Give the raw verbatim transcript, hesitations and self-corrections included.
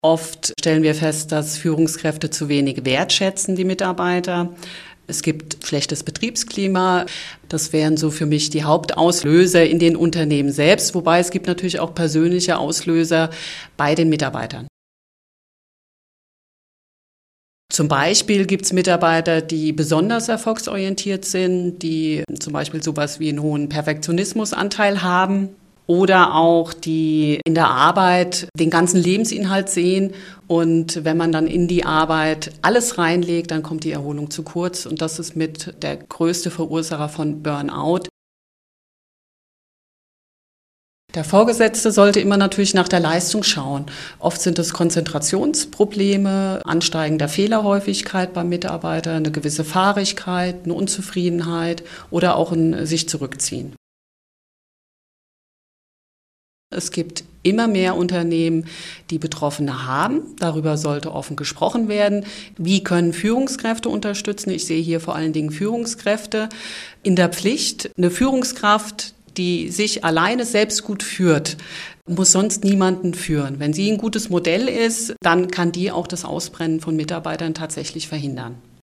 Oft stellen wir fest, dass Führungskräfte zu wenig wertschätzen, die Mitarbeiter. Es gibt schlechtes Betriebsklima. Das wären so für mich die Hauptauslöser in den Unternehmen selbst, wobei es gibt natürlich auch persönliche Auslöser bei den Mitarbeitern. Zum Beispiel gibt es Mitarbeiter, die besonders erfolgsorientiert sind, die zum Beispiel sowas wie einen hohen Perfektionismusanteil haben. Oder auch, die in der Arbeit den ganzen Lebensinhalt sehen. Und wenn man dann in die Arbeit alles reinlegt, dann kommt die Erholung zu kurz. Und das ist mit der größte Verursacher von Burnout. Der Vorgesetzte sollte immer natürlich nach der Leistung schauen. Oft sind es Konzentrationsprobleme, ansteigender Fehlerhäufigkeit beim Mitarbeiter, eine gewisse Fahrigkeit, eine Unzufriedenheit oder auch ein sich zurückziehen. Es gibt immer mehr Unternehmen, die Betroffene haben. Darüber sollte offen gesprochen werden. Wie können Führungskräfte unterstützen? Ich sehe hier vor allen Dingen Führungskräfte in der Pflicht. Eine Führungskraft, die sich alleine selbst gut führt, muss sonst niemanden führen. Wenn sie ein gutes Modell ist, dann kann die auch das Ausbrennen von Mitarbeitern tatsächlich verhindern.